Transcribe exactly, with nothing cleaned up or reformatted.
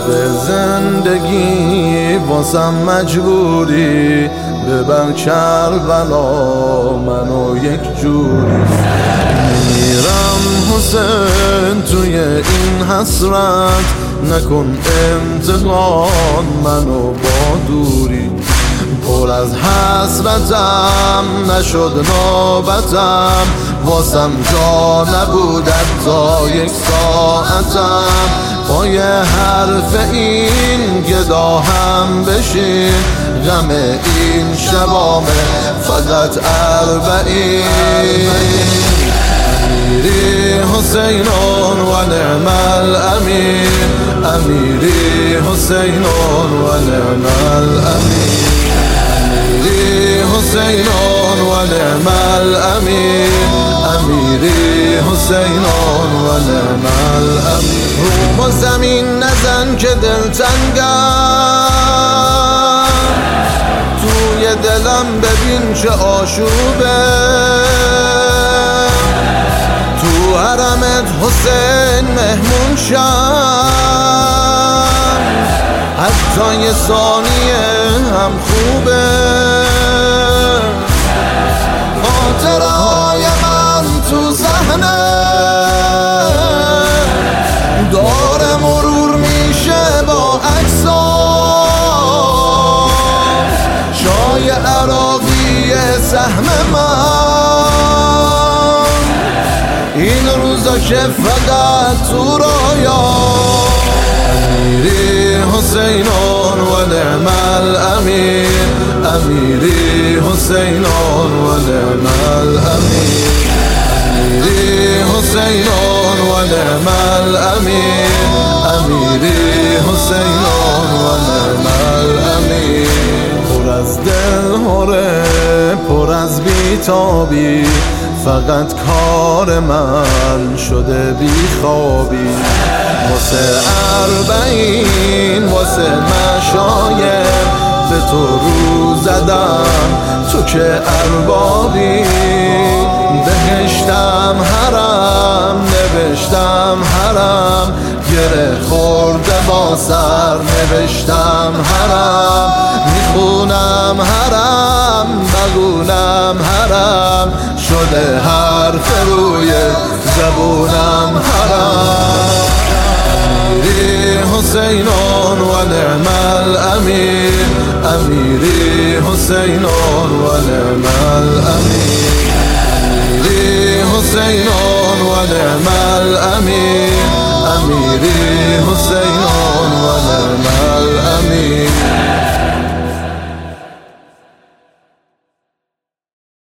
به زندگی واسم مجبوری، ببر کربلا منو یک جوری. میرم حسین توی این حسرت، نکن امتحان منو با دوری. پر از حسرتم نشد نوبتم، واسم جا نبود تا یک ساعتم. با یه حرف این گدا هم بشین، غم این شبامه فقط اربعین. امیری حسینون و نعم الامیر، امیری حسینون و نعم الامیر، امیری حسینون و نعم الامیر، امیری حسینون و نعم الامیر. روم و زمین نزن که دلتنگم، توی دلم ببین چه آشوبه. تو حرمت حسین مهمون شم، حتی یه ثانیه هم خوبه. خاطره های من تو ذهنه داره مرور میشه با عکسام، شای عراقی سهم من. این روزا که فقط تو رویا. امیری حسینون و نعم الامیر، امیری حسینون و نعم الامیر، امیری حسینون و نعم الامیر، امیری حسینون و نعم الامیر. پر از دل هره، پر از بیتابی، فقط کار من شده بی خوابی. واسه اربعین واسه مشایر به تو رو زدم، تو که اربابی. بهشتم حرم نوشتم حرم، گره خورده با سر نوشتم حرم. میخونم حرم بگونم حرم، شده حرف روی زبونم حرم. امیری حسینون و نعم الامیر، امیری حسینون و نعم الامیر، امیری حسینون و نعم الامیر،